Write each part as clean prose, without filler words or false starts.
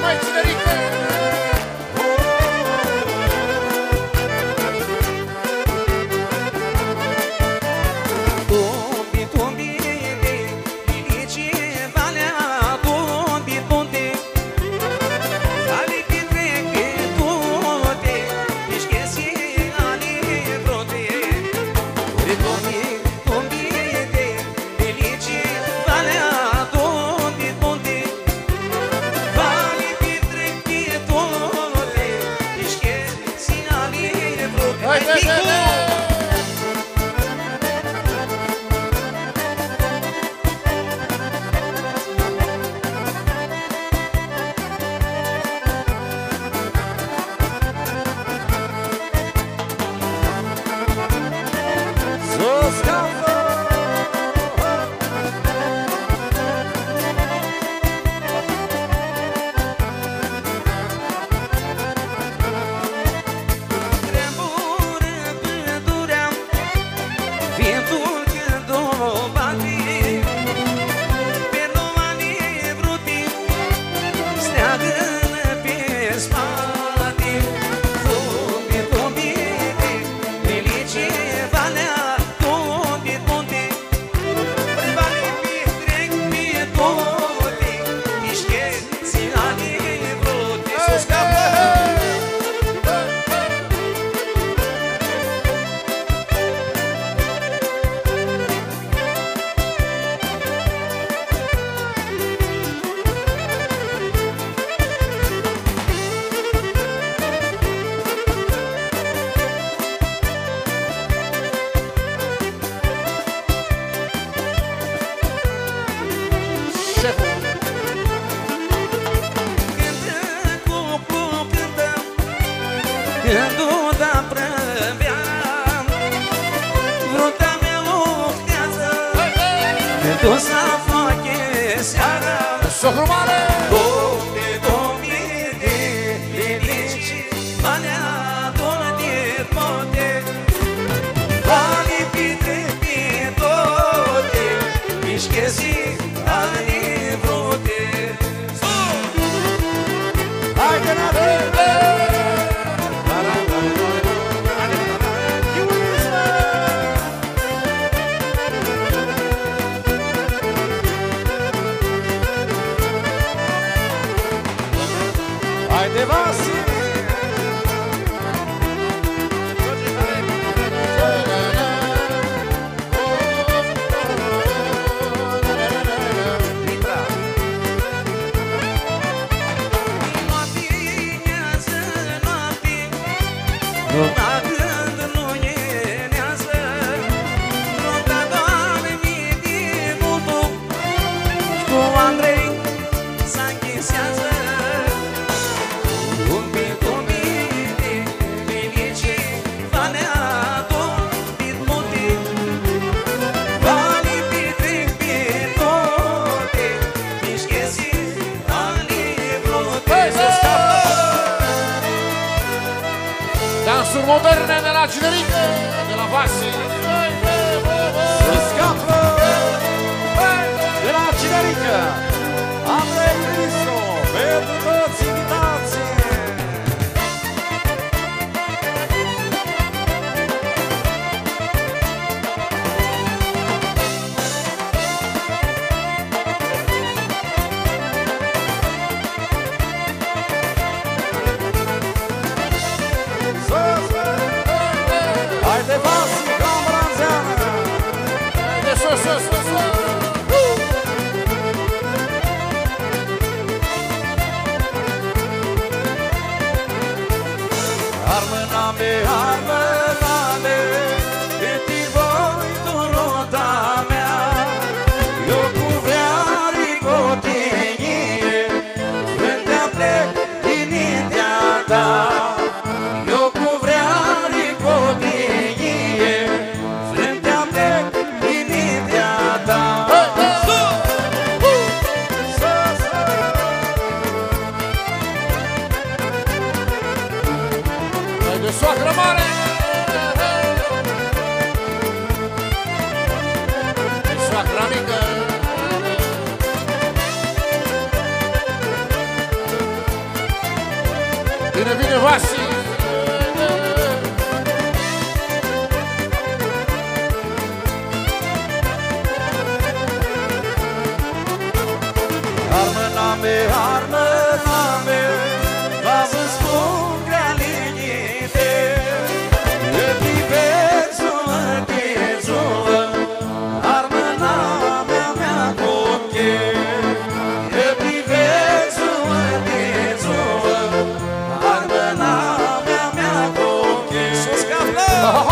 mai cinerică. Dansuri moderne de la Cinerică, de la Vasi. Să scapă de la Cinerică. Andrei Cristo, pentru toți invitații. Hai de Vasi, camera! Bine, bine, Vasi! Armă-name, v-am spun grea linite, e pivezul, armă-name mea coche, e pivezul, armă-name mea coche. Sus caplă!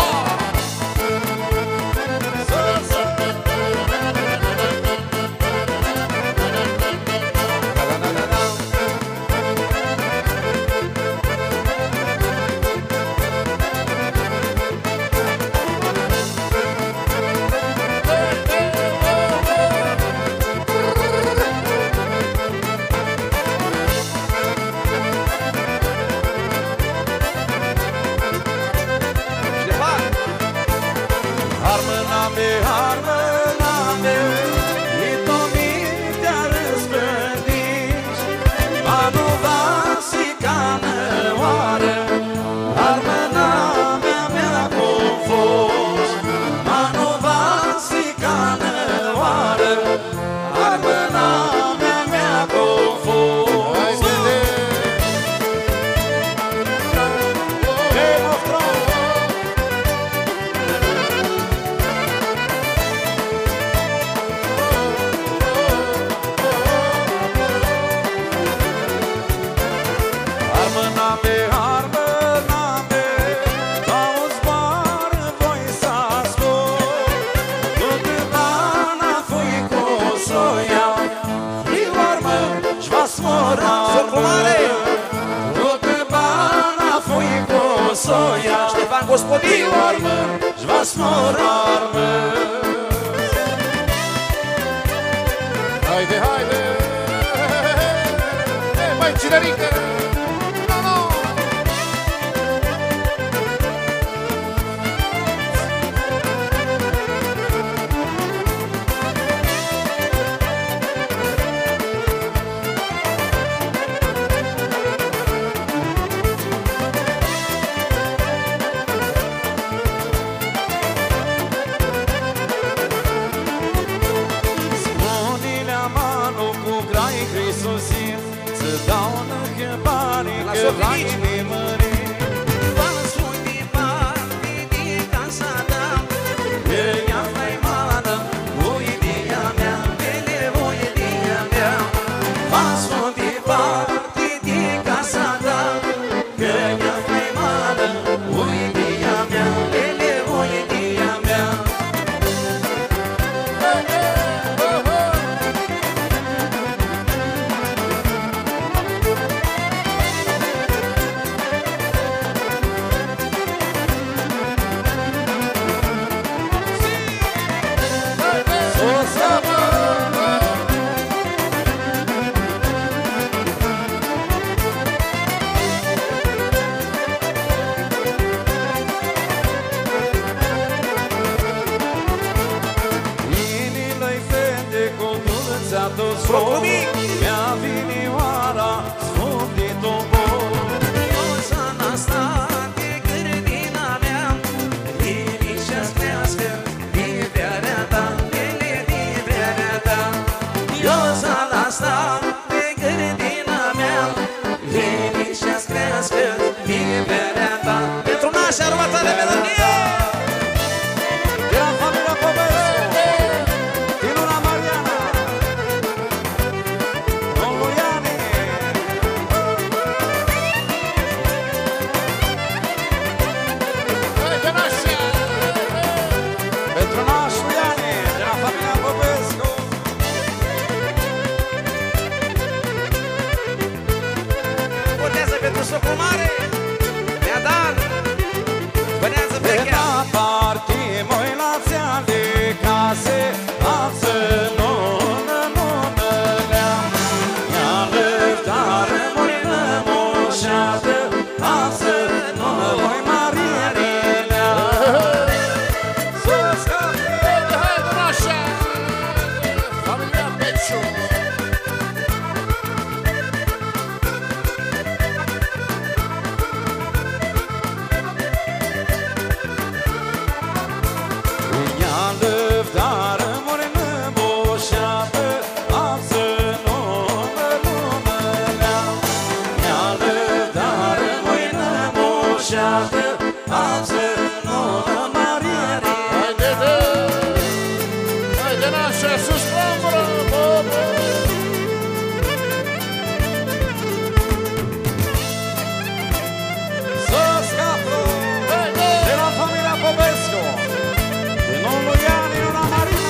Armă-name, e tomit de-a răspândici, Manu Vasicană oară, armă-name mea confos, Manu Vasicană oară, armă-name mea confos. Armă-name, au zboară voi să ascult, nu câtana fui cu soia, eu armă-și va smora, nu câtana fui cu soia, Ștefan Gospodin, eu armă-și va smora, Haide, haide! Mai cinerică! Spune-le Manu cu grai Hristosin, să dau în bani că la inimări. V-am din parte din casa ta, că ea mai mană, uidia mea, ele uidia mea. V-am din parte din casa ta, că ea mai mană, uidia mea, ele uidia mea. Inilă-i fete cu dulțea tot zbor, mea vinioara sfumtit tobor. Ozana asta de grădina mea, liniștea-ți crească iubirea ta, iubirea ta. Ozana asta de grădina mea, liniștea-ți crească iubirea ta. Pentru nașa următoare melodie! De la familia Popescu, din Luna Mariana, domnul Iane. Haide, nașa! Pentru nașul Iane, de la familia Popescu. Urmează pentru socul mare, Neadar, bănează vechea. Partimoi la țeale case, ață nună, nunălea. Ia lăptare, moi nămoșeată, ață nună, moi marinelea. Sus, Haide, haide, nașa! Familia Peciu! azi nună mare. Haide, nașa, sus clamoră, bă. Să scapă de la familia Popescu, din lui Iani, Nuna Marina.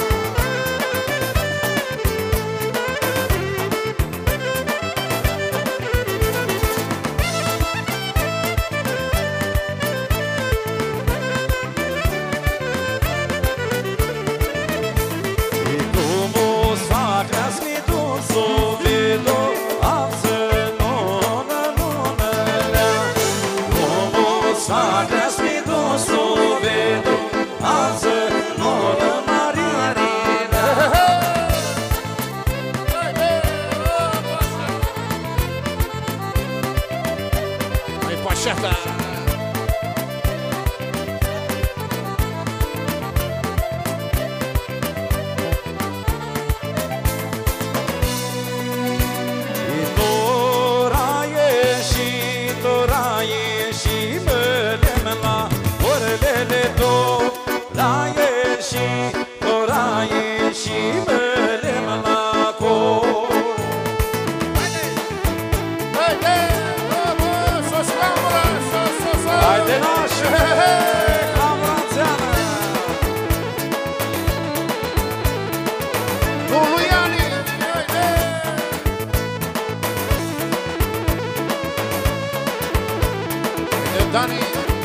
Dani.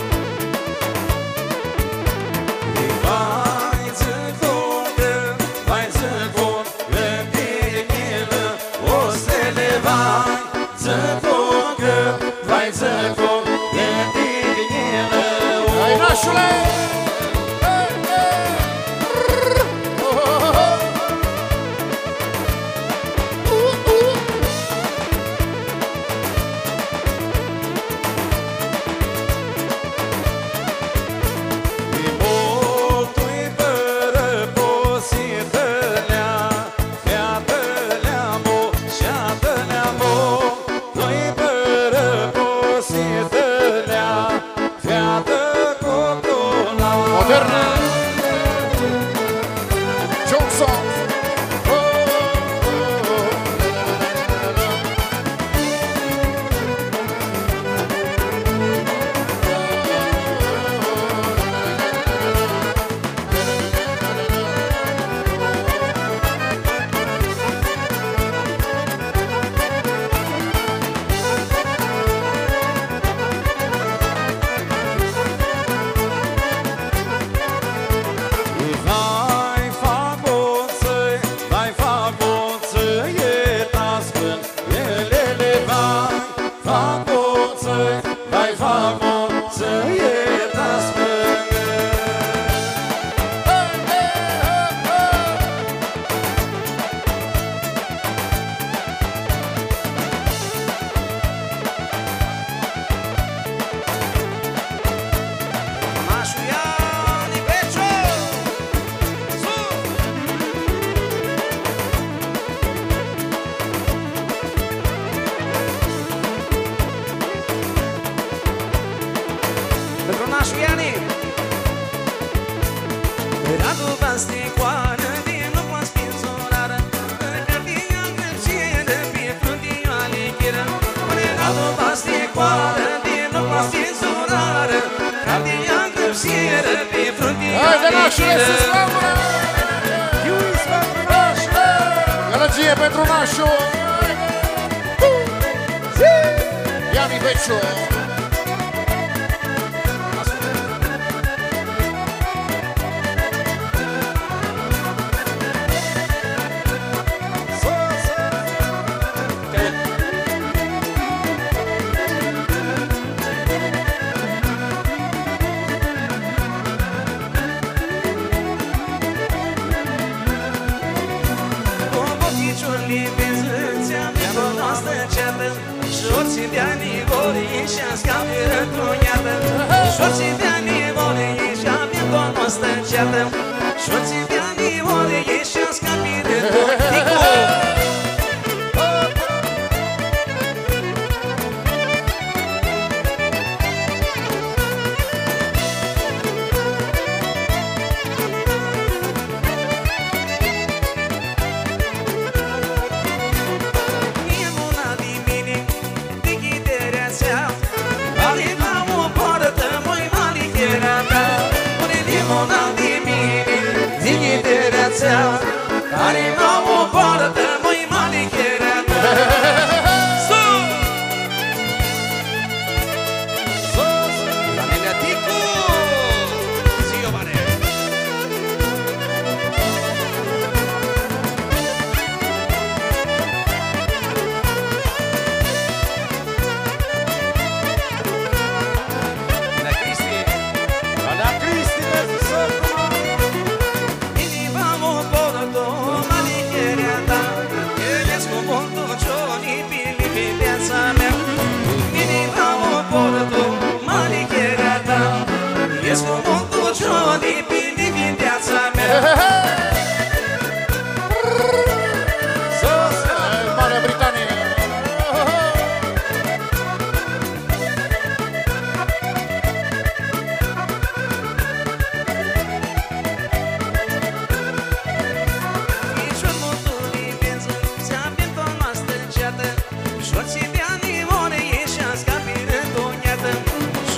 Hai, nașule! Gălăgie pentru nașu! Iani Beciu!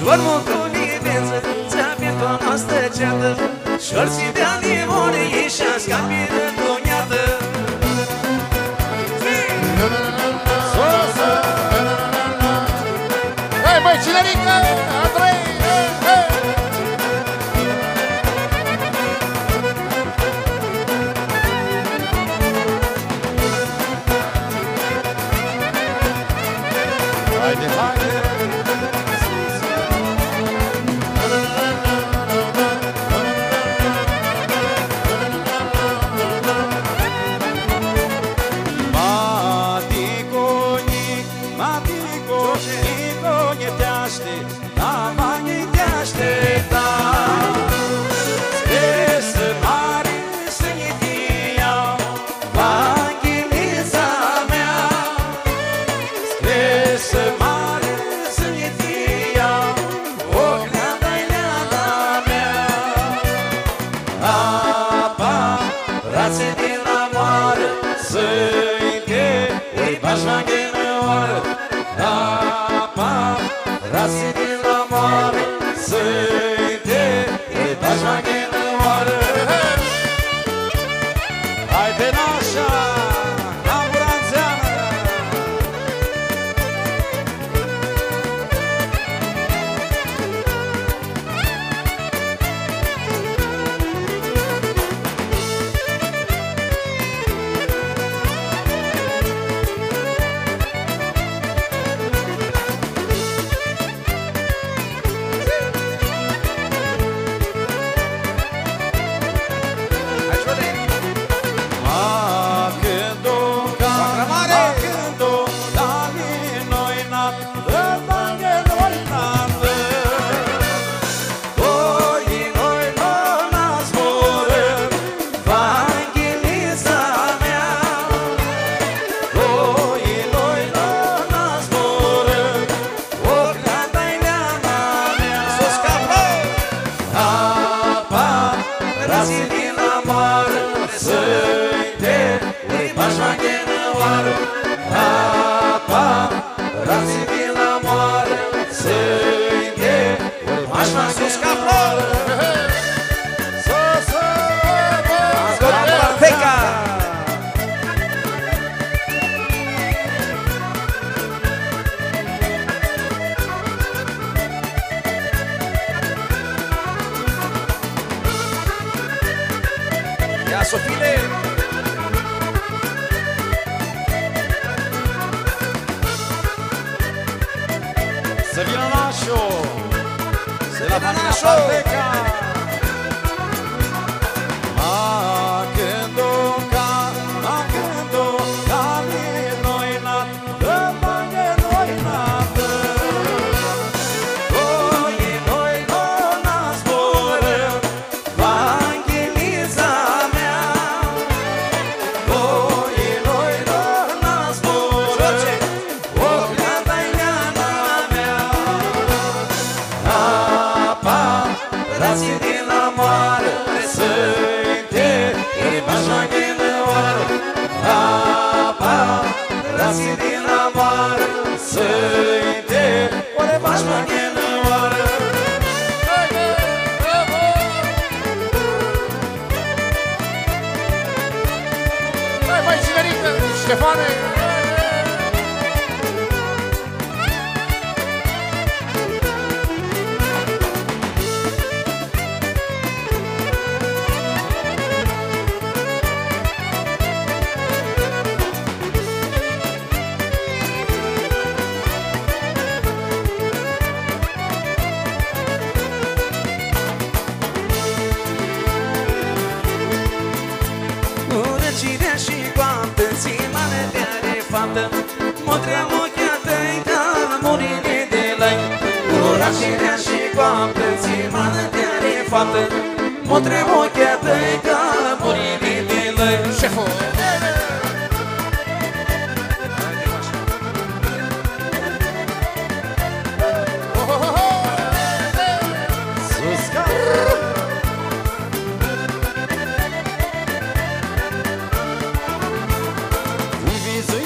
Și-ori multul viață, ți-a o noastră ceată, și-ori si dea limone, ieșea scapi de duniată. Hai, băi, Cinerică, Andrei, Haide, haide!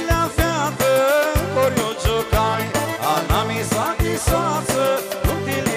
Anami sa di soță, nu-ti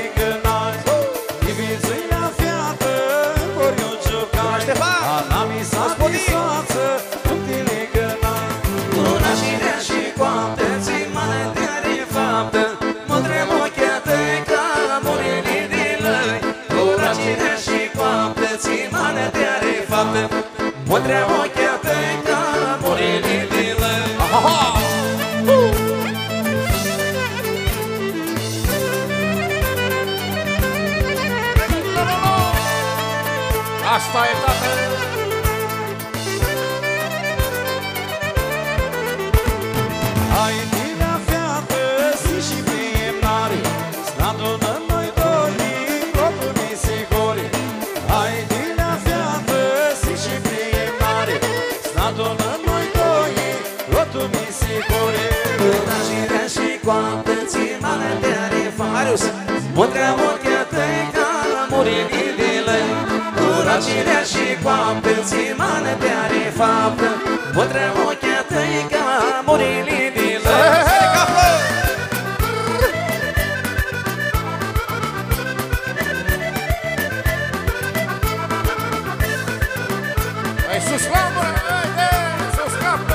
Asta e, tată. Hai tine fiată, si și priemnare, snadună noi doi, rotul mi se gori. Hai tine fiată, si și priemnare, snadună noi doi, rotul mi se gori. Până jirea și coaptă, ți mare de are Marius, mutrea ochea tăi ca la murinii de lăi. Până jirea și coaptă, ți mare de are faptă, mutrea ochea tăi ca la murinii de lăi. Hai sus, lamă, haide, să scapă.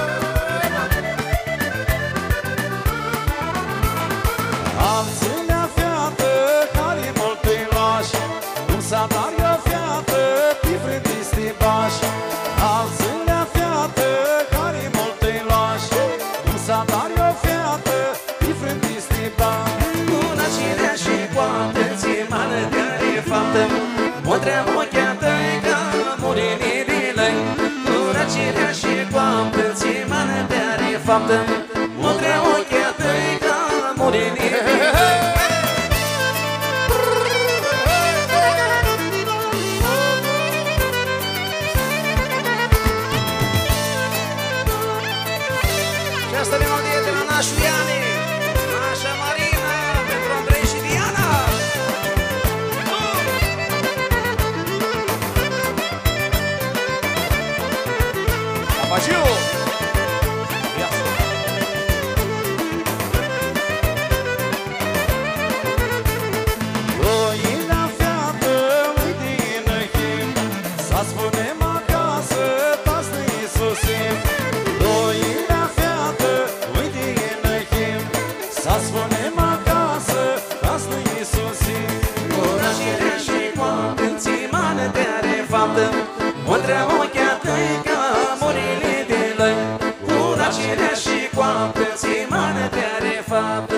Alțilea fiată, care mult îi lași, un satarie fiată, pifre de stibași. Alțilea fiată, care mult îi lași, un satarie fiată, pifre de stibași. Bună cirea și coaptă, ți mană de-are faptă, mutrea ochea tăi ca murinii de lăi. Bună cirea și coaptă, ți mană de-are faptă, mutrea ochea tăi ca murinii de lăi. Și asta melodie de la nașul Iani, nașa Marina, pentru Andrei și Diana. Apaciu! Doina fiată, uite înăchim, să spunem acasă, tați ne Iisusim. Doina fiată, uite înăchim, să spunem acasă, tați ne Iisusim. Ora jirea și coaptă, ți mană de are faptă, mutrea ochea tăi ca murile de lăi. Ora jirea și coaptă, ți mană de are faptă,